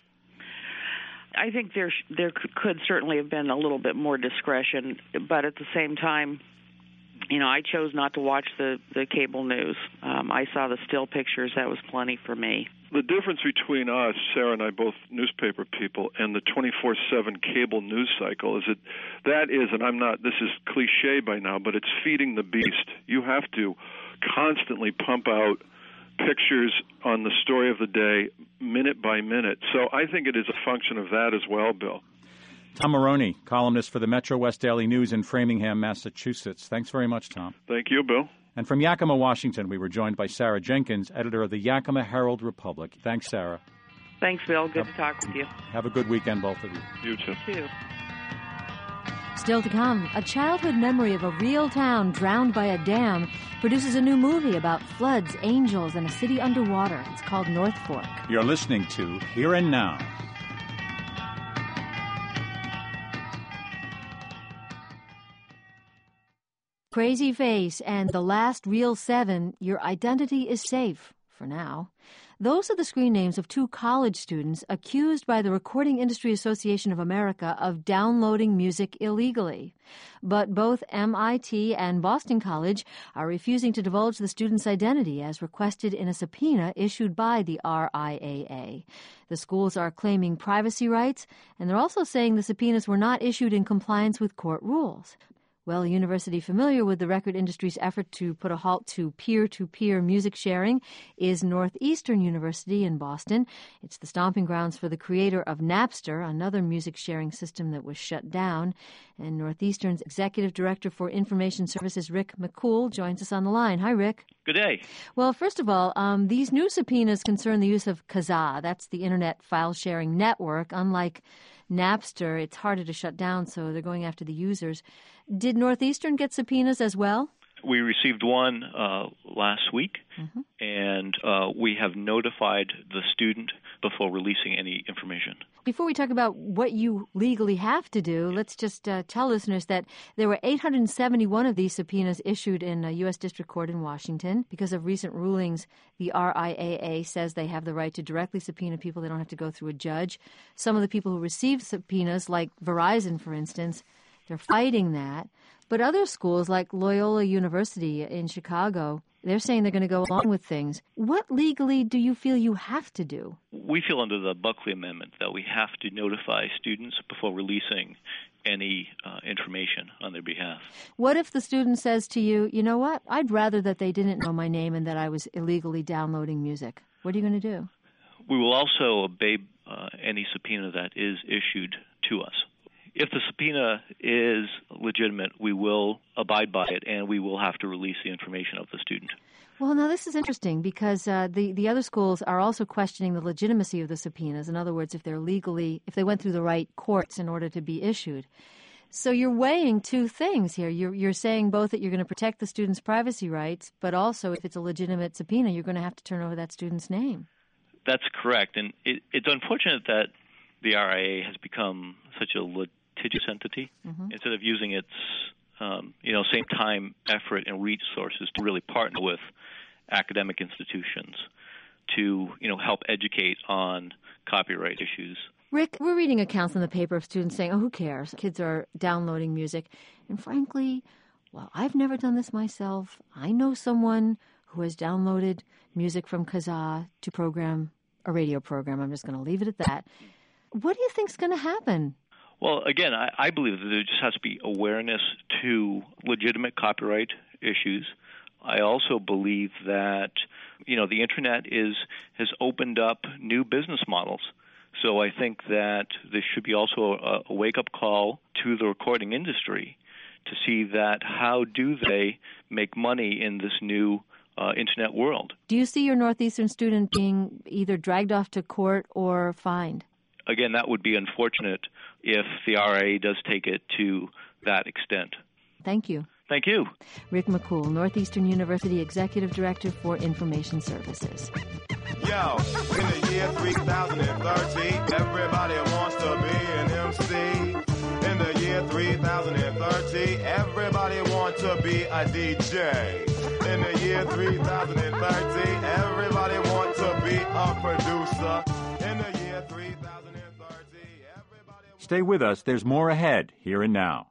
I think there there could, could certainly have been a little bit more discretion, but at the same time, you know, I chose not to watch the, the cable news. Um, I saw the still pictures. That was plenty for me. The difference between us, Sarah and I, both newspaper people, and the twenty-four seven cable news cycle is that that is, and I'm not, this is cliche by now, but it's feeding the beast. You have to constantly pump out pictures on the story of the day, minute by minute. So I think it is a function of that as well, Bill. Tom Maroney, columnist for the Metro West Daily News in Framingham, Massachusetts. Thanks very much, Tom. Thank you, Bill. And from Yakima, Washington, we were joined by Sarah Jenkins, editor of the Yakima Herald Republic. Thanks, Sarah. Thanks, Bill. Good to talk with you. Have a good weekend, both of you. You too. You too. Still to come, a childhood memory of a real town drowned by a dam produces a new movie about floods, angels, and a city underwater. It's called North Fork. You're listening to Here and Now. Crazy Face and The Last Real Seven, Your Identity is Safe, for now. Those are the screen names of two college students accused by the Recording Industry Association of America of downloading music illegally. But both M I T and Boston College are refusing to divulge the students' identity as requested in a subpoena issued by the R I A A. The schools are claiming privacy rights, and they're also saying the subpoenas were not issued in compliance with court rules. Well, a university familiar with the record industry's effort to put a halt to peer-to-peer music sharing is Northeastern University in Boston. It's the stomping grounds for the creator of Napster, another music sharing system that was shut down. And Northeastern's Executive Director for Information Services, Rick McCool, joins us on the line. Hi, Rick. Good day. Well, first of all, um, these new subpoenas concern the use of Kazaa. That's the Internet file-sharing network. Unlike Napster, it's harder to shut down, so they're going after the users. Did Northeastern get subpoenas as well? We received one uh, last week, mm-hmm. and uh, we have notified the student before releasing any information. Before we talk about what you legally have to do, let's just uh, tell listeners that there were eight hundred seventy-one of these subpoenas issued in a U S District Court in Washington. Because of recent rulings, the R I A A says they have the right to directly subpoena people. They don't have to go through a judge. Some of the people who received subpoenas, like Verizon, for instance, they're fighting that. But other schools, like Loyola University in Chicago, they're saying they're going to go along with things. What legally do you feel you have to do? We feel under the Buckley Amendment that we have to notify students before releasing any uh, information on their behalf. What if the student says to you, you know what, I'd rather that they didn't know my name and that I was illegally downloading music? What are you going to do? We will also obey uh, any subpoena that is issued to us. If the subpoena is legitimate, we will abide by it, and we will have to release the information of the student. Well, now this is interesting because uh, the, the other schools are also questioning the legitimacy of the subpoenas. In other words, if they're legally, if they went through the right courts in order to be issued. So you're weighing two things here. You're, you're saying both that you're going to protect the student's privacy rights, but also if it's a legitimate subpoena, you're going to have to turn over that student's name. That's correct. And it, it's unfortunate that the R I A has become such a litigious entity. Mm-hmm. Instead of using its um, you know, same time, effort, and resources to really partner with academic institutions to, you know, help educate on copyright issues. Rick, we're reading accounts in the paper of students saying, oh, who cares? Kids are downloading music. And frankly, well, I've never done this myself. I know someone who has downloaded music from Kazaa to program a radio program. I'm just going to leave it at that. What do you think's going to happen? Well, again, I, I believe that there just has to be awareness to legitimate copyright issues. I also believe that, you know, the Internet is has opened up new business models. So I think that this should be also a, a wake-up call to the recording industry to see that how do they make money in this new uh, Internet world. Do you see your Northeastern student being either dragged off to court or fined? Again, that would be unfortunate if the R I A does take it to that extent. Thank you. Thank you. Rick McCool, Northeastern University Executive Director for Information Services. Yo, in the year three thousand thirteen, everybody wants to be an M C. In the year three thousand thirteen, everybody wants to be a D J. In the year three thousand thirteen, everybody wants to be a producer. In the year three thousand thirteen, everybody... Stay with us. There's more ahead, here and now.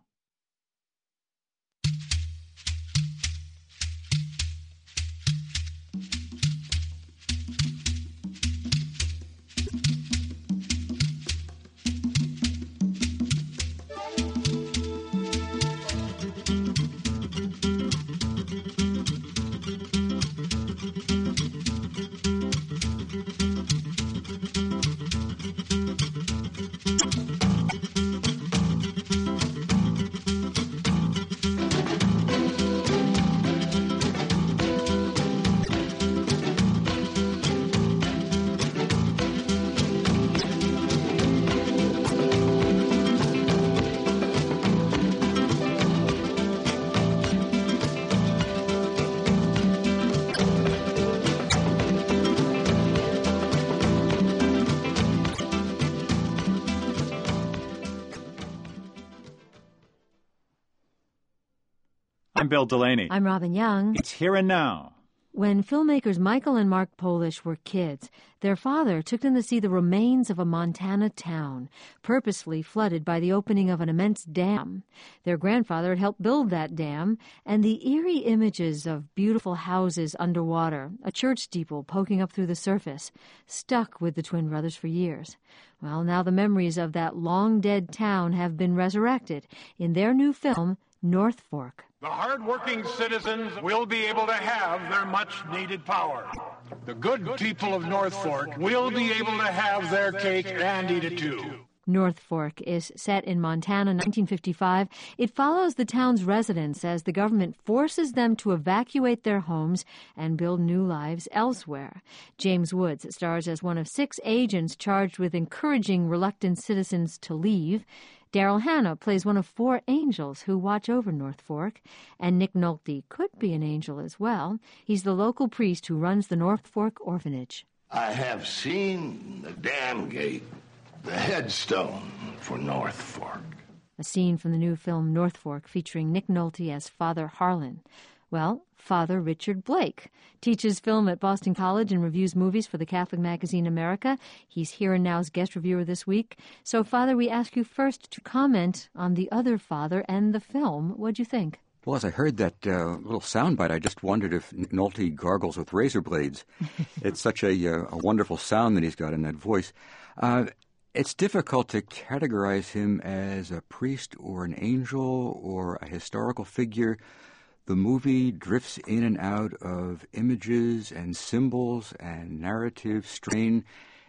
I'm Bill Delaney. I'm Robin Young. It's Here and Now. When filmmakers Michael and Mark Polish were kids, their father took them to see the remains of a Montana town, purposefully flooded by the opening of an immense dam. Their grandfather had helped build that dam, and the eerie images of beautiful houses underwater, a church steeple poking up through the surface, stuck with the twin brothers for years. Well, now the memories of that long-dead town have been resurrected in their new film, North Fork. The hard-working citizens will be able to have their much-needed power. The good people of North Fork will be able to have their cake and eat it too. North Fork is set in Montana, nineteen fifty-five. It follows the town's residents as the government forces them to evacuate their homes and build new lives elsewhere. James Woods stars as one of six agents charged with encouraging reluctant citizens to leave. Daryl Hannah plays one of four angels who watch over North Fork, and Nick Nolte could be an angel as well. He's the local priest who runs the North Fork Orphanage. I have seen the dam gate, the headstone for North Fork. A scene from the new film North Fork featuring Nick Nolte as Father Harlan. Well, Father Richard Blake teaches film at Boston College and reviews movies for the Catholic magazine America. He's Here and Now's guest reviewer this week. So, Father, we ask you first to comment on The Other Father and the film. What'd you think? Well, as I heard that uh, little soundbite, I just wondered if Nick Nolte gargles with razor blades. It's such a, uh, a wonderful sound that he's got in that voice. Uh, it's difficult to categorize him as a priest or an angel or a historical figure. The movie drifts in and out of images and symbols and narrative strain.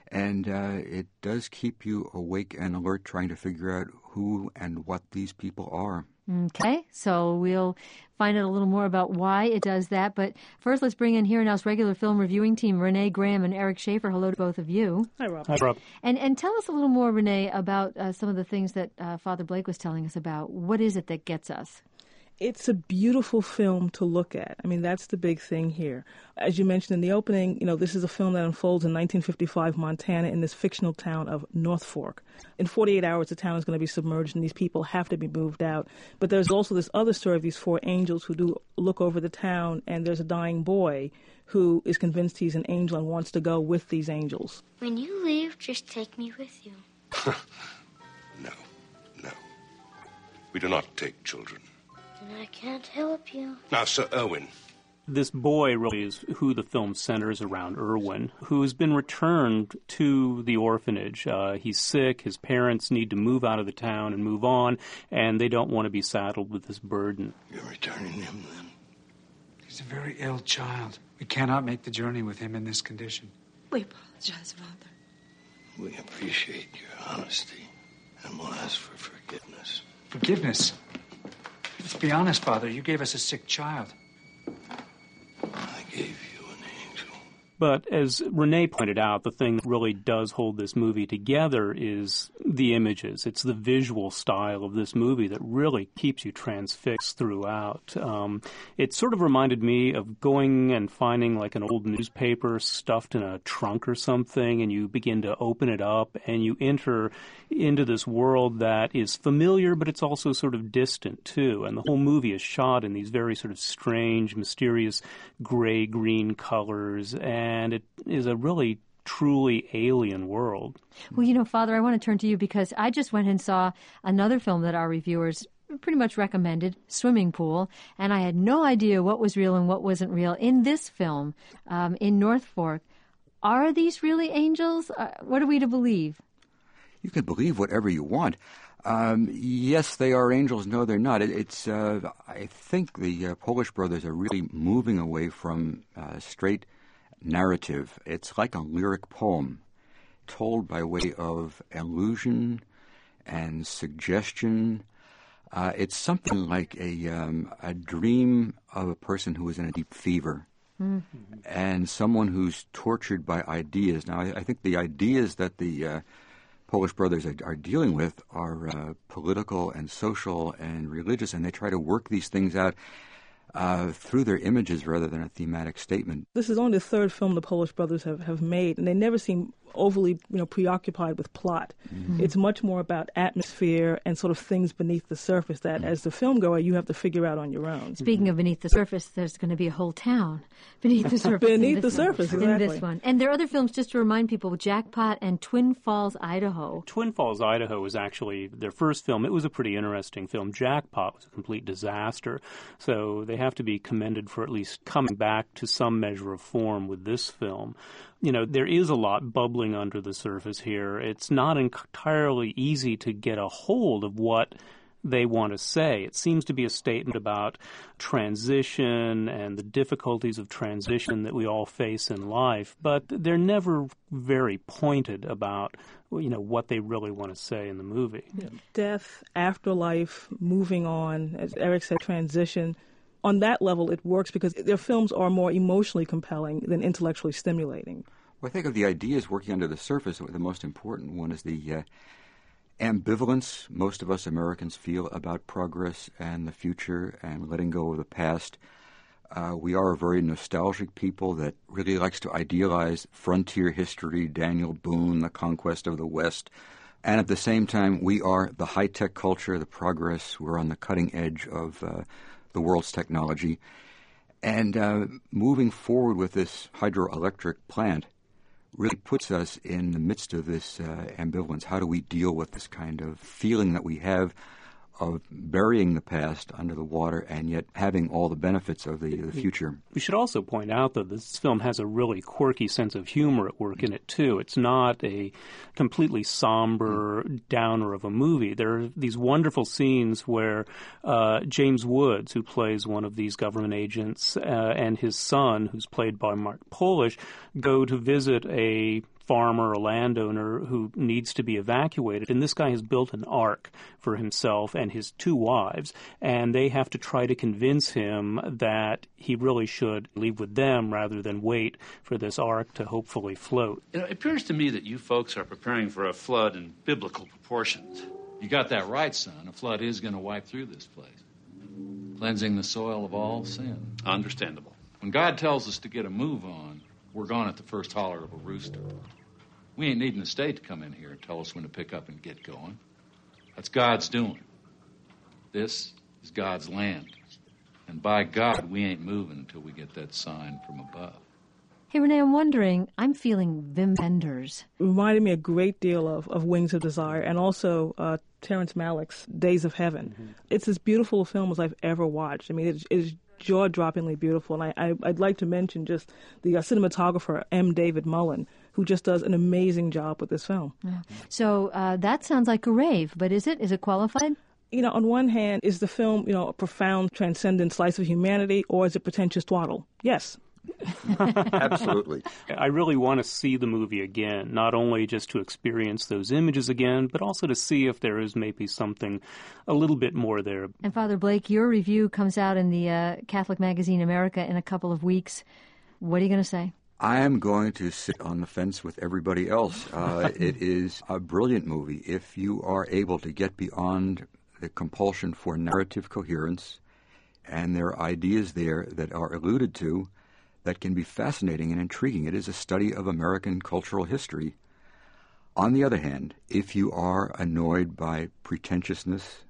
And uh, it does keep you awake and alert, trying to figure out who and what these people are. Okay, so we'll find out a little more about why it does that. But first, let's bring in here now's regular film reviewing team, Renee Graham and Eric Schaefer. Hello to both of you. Hi, Rob. Hi, Rob. And and tell us a little more, Renee, about uh, some of the things that uh, Father Blake was telling us about. What is it that gets us? It's a beautiful film to look at. I mean, that's the big thing here. As you mentioned in the opening, you know, this is a film that unfolds in nineteen fifty-five Montana in this fictional town of North Fork. In forty-eight hours, the town is going to be submerged and these people have to be moved out. But there's also this other story of these four angels who do look over the town, and there's a dying boy who is convinced he's an angel and wants to go with these angels. When you leave, just take me with you. No, no. We do not take children. And I can't help you. Now, Sir Irwin. This boy really is who the film centers around, Irwin, who has been returned to the orphanage. Uh, he's sick, his parents need to move out of the town and move on, and they don't want to be saddled with this burden. You're returning him, then? He's a very ill child. We cannot make the journey with him in this condition. We apologize, Father. We appreciate your honesty, and we'll ask for forgiveness. Forgiveness? Let's be honest, Father. You gave us a sick child. I gave you an angel. But as Renee pointed out, the thing that really does hold this movie together is the images. It's the visual style of this movie that really keeps you transfixed throughout. Um, it sort of reminded me of going and finding like an old newspaper stuffed in a trunk or something, and you begin to open it up and you enter into this world that is familiar, but it's also sort of distant too. And the whole movie is shot in these very sort of strange, mysterious gray-green colors, and it is a really truly alien world. Well, you know, Father, I want to turn to you because I just went and saw another film that our reviewers pretty much recommended, Swimming Pool, and I had no idea what was real and what wasn't real. In this film, um, in North Fork, are these really angels? Uh, what are we to believe? You can believe whatever you want. Um, yes, they are angels. No, they're not. It, it's. Uh, I think the uh, Polish brothers are really moving away from uh, straight narrative. It's like a lyric poem told by way of allusion and suggestion. Uh, it's something like a um, a dream of a person who is in a deep fever. Mm-hmm. And someone who's tortured by ideas. Now, I, I think the ideas that the uh, Polish brothers are, are dealing with are uh, political and social and religious, and they try to work these things out uh, through their images rather than a thematic statement. This is only the third film the Polish brothers have, have made, and they never seem overly, you know, preoccupied with plot. Mm-hmm. It's much more about atmosphere and sort of things beneath the surface that, mm-hmm. as the filmgoer, you have to figure out on your own. Speaking of beneath the surface, there's going to be a whole town beneath the surface. beneath the surface, one, exactly. In this one. And there are other films, just to remind people, Jackpot and Twin Falls, Idaho. Twin Falls, Idaho was actually their first film. It was a pretty interesting film. Jackpot was a complete disaster. So they have to be commended for at least coming back to some measure of form with this film. You know, there is a lot bubbling under the surface here. It's not entirely easy to get a hold of what they want to say. It seems to be a statement about transition and the difficulties of transition that we all face in life, but they're never very pointed about, you know, what they really want to say in the movie. Yeah. Death, afterlife, moving on, as Eric said, transition. On that level, it works because their films are more emotionally compelling than intellectually stimulating. Well, I think of the ideas working under the surface, the most important one is the uh, ambivalence most of us Americans feel about progress and the future and letting go of the past. Uh, we are a very nostalgic people that really likes to idealize frontier history, Daniel Boone, the conquest of the West. And at the same time, we are the high-tech culture, the progress. We're on the cutting edge of uh, the world's technology. And uh, moving forward with this hydroelectric plant really puts us in the midst of this uh, ambivalence. How do we deal with this kind of feeling that we have of burying the past under the water and yet having all the benefits of the, the future? We should also point out that this film has a really quirky sense of humor at work in it, too. It's not a completely somber downer of a movie. There are these wonderful scenes where uh, James Woods, who plays one of these government agents, uh, and his son, who's played by Mark Polish, go to visit a farmer or landowner who needs to be evacuated, and this guy has built an ark for himself and his two wives, and they have to try to convince him that he really should leave with them rather than wait for this ark to hopefully float. You know, it appears to me that you folks are preparing for a flood in biblical proportions. You got that right, son. A flood is going to wipe through this place, cleansing the soil of all sin. Understandable. When God tells us to get a move on, we're gone at the first holler of a rooster. We ain't needing the state to come in here and tell us when to pick up and get going. That's God's doing. This is God's land. And by God, we ain't moving until we get that sign from above. Hey, Renee, I'm wondering, I'm feeling Wim Wenders. It reminded me a great deal of, of Wings of Desire and also uh, Terrence Malick's Days of Heaven. Mm-hmm. It's as beautiful a film as I've ever watched. I mean, it, it is jaw-droppingly beautiful. And I, I, I'd like to mention just the uh, cinematographer, M. David Mullen, who just does an amazing job with this film. Yeah. So uh, that sounds like a rave, but is it? Is it qualified? You know, on one hand, is the film, you know, a profound, transcendent slice of humanity, or is it pretentious twaddle? Yes. Absolutely. I really want to see the movie again, not only just to experience those images again, but also to see if there is maybe something a little bit more there. And Father Blake, your review comes out in the uh, Catholic magazine America in a couple of weeks. What are you going to say? I am going to sit on the fence with everybody else. Uh, it is a brilliant movie if you are able to get beyond the compulsion for narrative coherence, and there are ideas there that are alluded to that can be fascinating and intriguing. It is a study of American cultural history. On the other hand, if you are annoyed by pretentiousness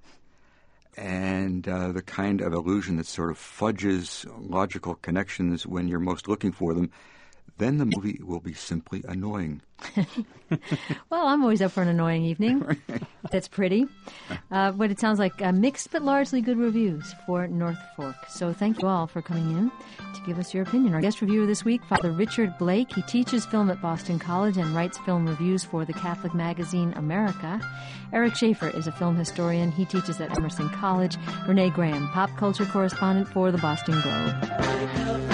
and uh, the kind of illusion that sort of fudges logical connections when you're most looking for them, then the movie will be simply annoying. Well, I'm always up for an annoying evening. That's pretty. Uh, but it sounds like uh, mixed but largely good reviews for North Fork. So thank you all for coming in to give us your opinion. Our guest reviewer this week, Father Richard Blake. He teaches film at Boston College and writes film reviews for the Catholic magazine America. Eric Schaefer is a film historian. He teaches at Emerson College. Renee Graham, pop culture correspondent for the Boston Globe.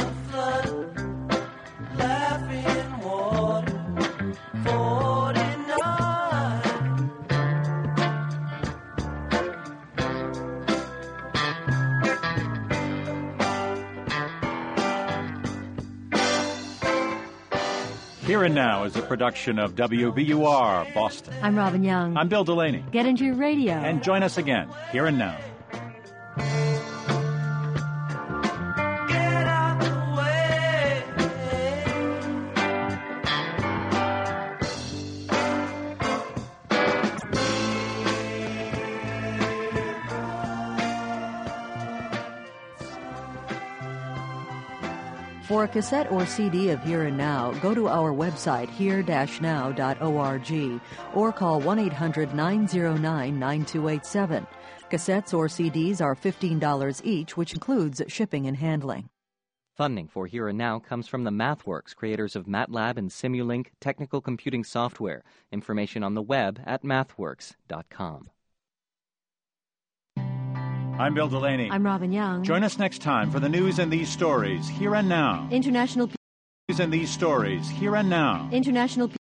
Here and Now is a production of W B U R, Boston. I'm Robin Young. I'm Bill Delaney. Get into your radio. And join us again, Here and Now. For a cassette or C D of Here and Now, go to our website, here dash now dot org, or call one eight hundred nine oh nine nine two eight seven. Cassettes or C Ds are fifteen dollars each, which includes shipping and handling. Funding for Here and Now comes from the MathWorks, creators of MATLAB and Simulink technical computing software. Information on the web at mathworks dot com. I'm Bill Delaney. I'm Robin Young. Join us next time for the news and these stories, Here and Now. International News and these stories, Here and Now. International